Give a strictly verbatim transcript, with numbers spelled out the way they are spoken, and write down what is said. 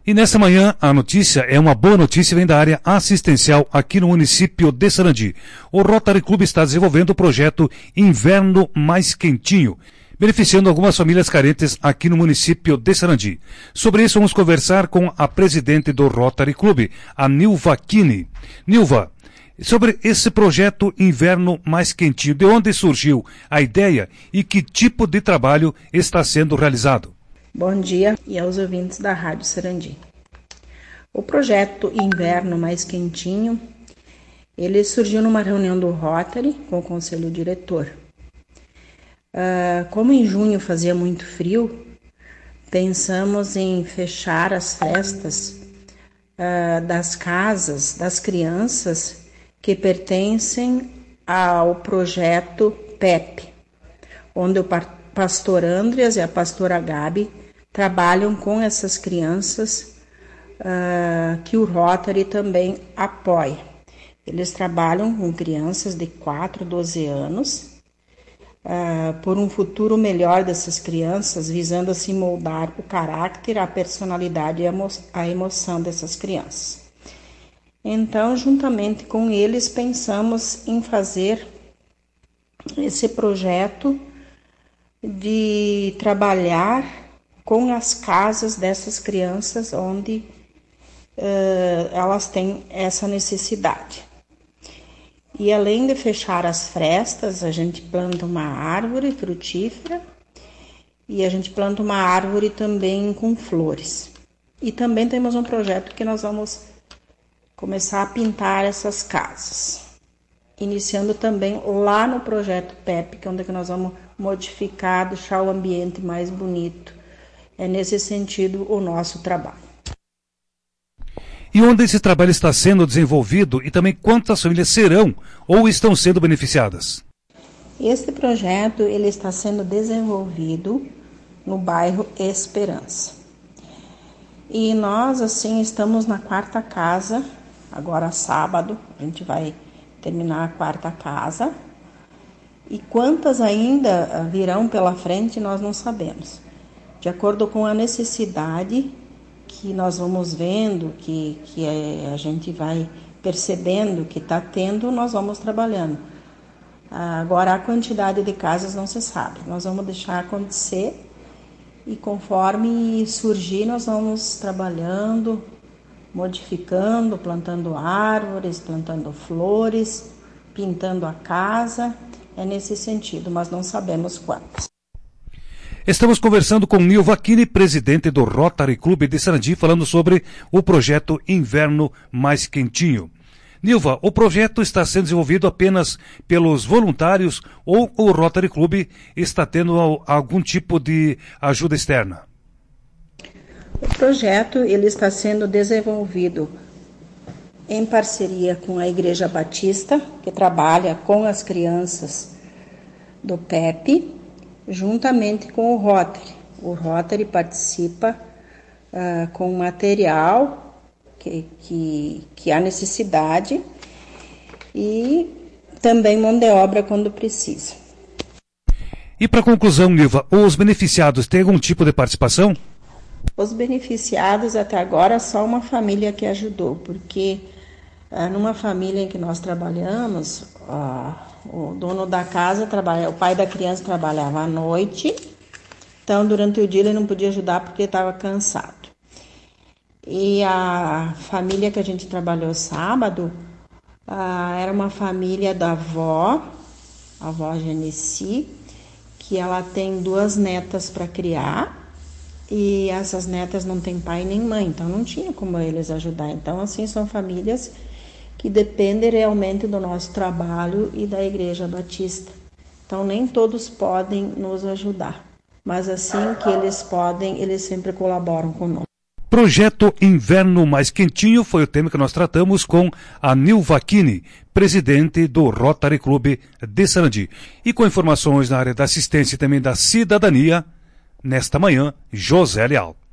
E nesta manhã, a notícia é uma boa notícia, vem da área assistencial aqui no município de Sarandi. O Rotary Club está desenvolvendo o projeto Inverno Mais Quentinho, beneficiando algumas famílias carentes aqui no município de Sarandi. Sobre isso, vamos conversar com a presidente do Rotary Club, a Nilva Kini. Nilva, sobre esse projeto Inverno Mais Quentinho, de onde surgiu a ideia e que tipo de trabalho está sendo realizado? Bom dia e aos ouvintes da Rádio Sarandi. O projeto Inverno Mais Quentinho, ele surgiu numa reunião do Rotary com o conselho diretor. Uh, como em junho fazia muito frio, pensamos em fechar as festas uh, das casas das crianças que pertencem ao projeto P E P, onde o pastor Andreas e a pastora Gabi trabalham com essas crianças uh, que o Rotary também apoia. Eles trabalham com crianças de quatro a doze anos uh, por um futuro melhor dessas crianças, visando assim moldar o caráter, a personalidade e a, emo- a emoção dessas crianças. Então, juntamente com eles, pensamos em fazer esse projeto de trabalhar com as casas dessas crianças onde uh, elas têm essa necessidade. E além de fechar as frestas, a gente planta uma árvore frutífera e a gente planta uma árvore também com flores. E também temos um projeto que nós vamos começar a pintar essas casas, iniciando também lá no projeto P E P, que é onde nós vamos modificar, deixar o ambiente mais bonito. É nesse sentido o nosso trabalho. E onde esse trabalho está sendo desenvolvido e também quantas famílias serão ou estão sendo beneficiadas? Este projeto ele está sendo desenvolvido no bairro Esperança. E nós, assim, estamos na quarta casa, agora sábado, a gente vai terminar a quarta casa. E quantas ainda virão pela frente, nós não sabemos. De acordo com a necessidade que nós vamos vendo, que, que a gente vai percebendo que está tendo, nós vamos trabalhando. Agora, a quantidade de casas não se sabe. Nós vamos deixar acontecer e conforme surgir, nós vamos trabalhando, modificando, plantando árvores, plantando flores, pintando a casa. É nesse sentido, mas não sabemos quantas. Estamos conversando com Nilva Kini, presidente do Rotary Club de Sarandi, falando sobre o projeto Inverno Mais Quentinho. Nilva, o projeto está sendo desenvolvido apenas pelos voluntários ou o Rotary Club está tendo algum tipo de ajuda externa? O projeto ele está sendo desenvolvido em parceria com a Igreja Batista, que trabalha com as crianças do P E P, juntamente com o Rotary. O Rotary participa uh, com material que, que, que há necessidade e também mão de obra quando precisa. E para conclusão, Nilva, os beneficiados têm algum tipo de participação? Os beneficiados até agora só uma família que ajudou, porque uh, numa família em que nós trabalhamos, uh, o dono da casa, trabalha, o pai da criança trabalhava à noite, então durante o dia ele não podia ajudar porque estava cansado. E a família que a gente trabalhou sábado, ah, era uma família da avó, a avó Genesi, que ela tem duas netas para criar, e essas netas não têm pai nem mãe, então não tinha como eles ajudar. Então, assim, são famílias que depende realmente do nosso trabalho e da Igreja Batista. Então, nem todos podem nos ajudar, mas assim que eles podem, eles sempre colaboram conosco. Projeto Inverno Mais Quentinho foi o tema que nós tratamos com a Nilva Kini, presidente do Rotary Club de Sarandi. E com informações na área da assistência e também da cidadania, nesta manhã, José Leal.